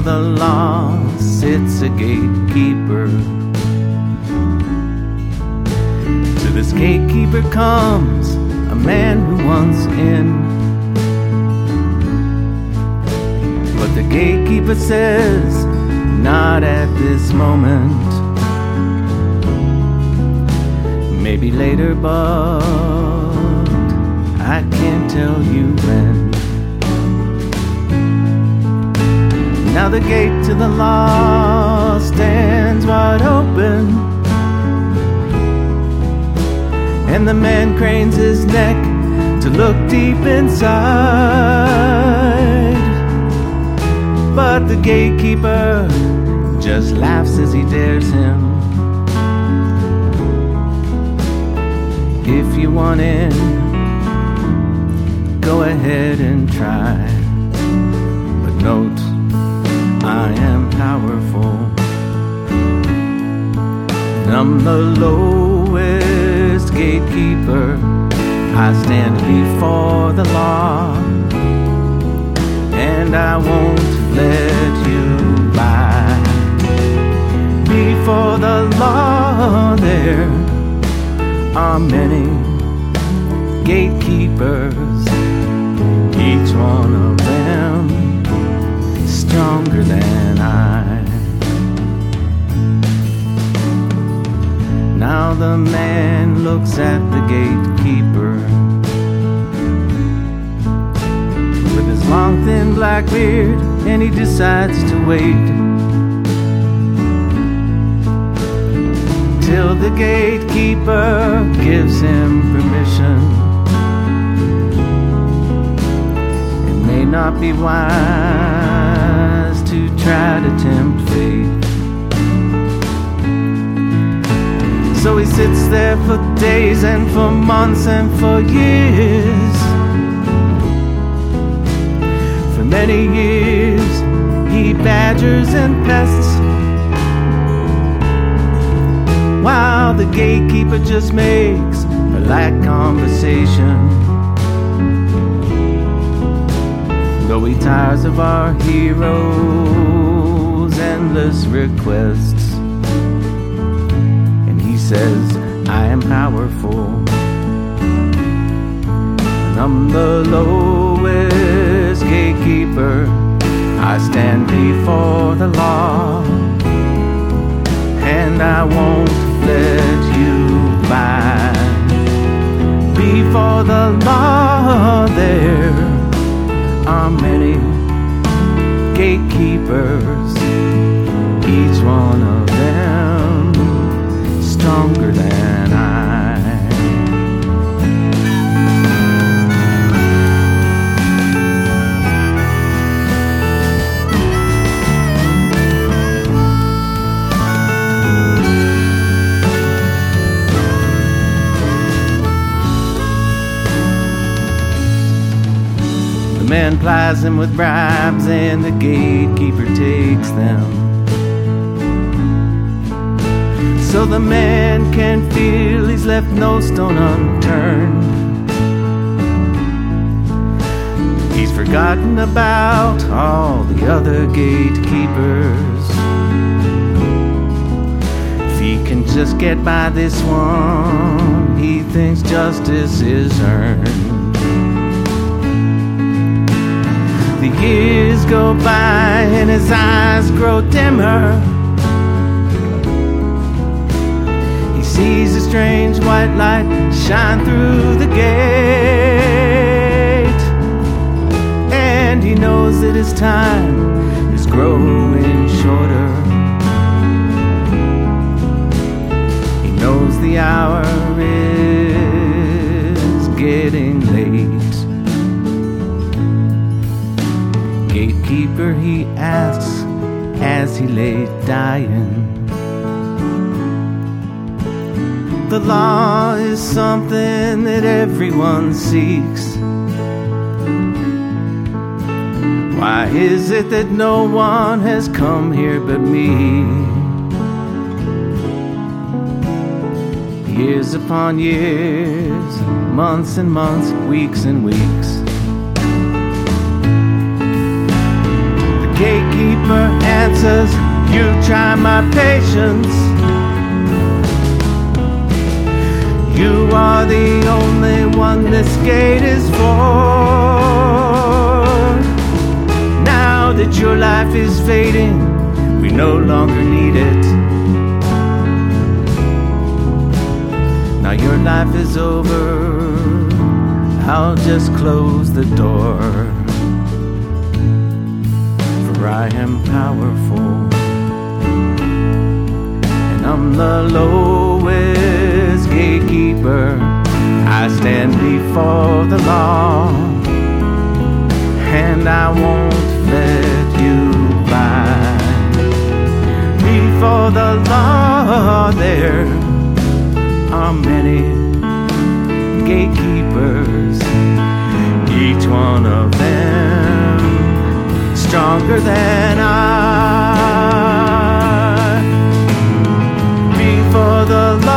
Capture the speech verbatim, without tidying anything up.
the law sits a gatekeeper. To this gatekeeper comes a man who wants in. But the gatekeeper says, not at this moment. Maybe later, but I can't tell you when. Now the gate to the law stands wide open, and the man cranes his neck to look deep inside. But the gatekeeper just laughs as he dares him. If you want in, go ahead and try. But note, I am powerful. I'm the lowest gatekeeper. I stand before the law, and I won't let you by. Before the law there are many gatekeepers, each one of them stronger than I. Now the man looks at the gatekeeper with his long thin black beard, and he decides to wait till the gatekeeper gives him permission. It may not be wise to try to tempt fate. So he sits there for days and for months and for years. For many years he badgers and pests, while the gatekeeper just makes polite conversation. Though he tires of our heroes' endless requests, and he says, I am powerful, and I'm the lowest gatekeeper. I stand before the law, and I won't let you by. Before the law there are many gatekeepers, each one of them stronger than I. The man plies him with bribes, and the gatekeeper takes them, so the man can feel he's left no stone unturned. He's forgotten about all the other gatekeepers. If he can just get by this one, he thinks justice is earned. The years go by and his eyes grow dimmer. He sees a strange white light shine through the gate, and he knows that his time is growing shorter. He knows the hour is getting late. Gatekeeper, he asks as he lay dying, the law is something that everyone seeks. Why is it that no one has come here but me? Years upon years, months and months, weeks and weeks. The gate gatekeeper answers, you try my patience. You are the only one this gate is for. Now that your life is fading, we no longer need it. Now your life is over, I'll just close the door. For I am powerful, and I'm the lowest gatekeeper. I stand before the law, and I won't let you by. Before the law there are many gatekeepers, each one of them stronger than I. Before the law